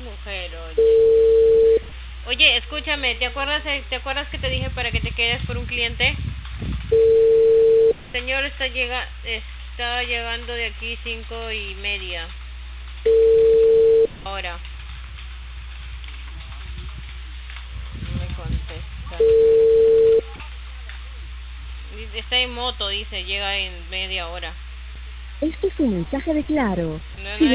Mujer, oye. Oye, escúchame, ¿te acuerdas que te dije para que te quedes por un cliente? Señor, está llegando de aquí 5:30. Ahora. No me contesta. Está en moto, dice, llega en media hora. Este es un mensaje de Claro. No, Si no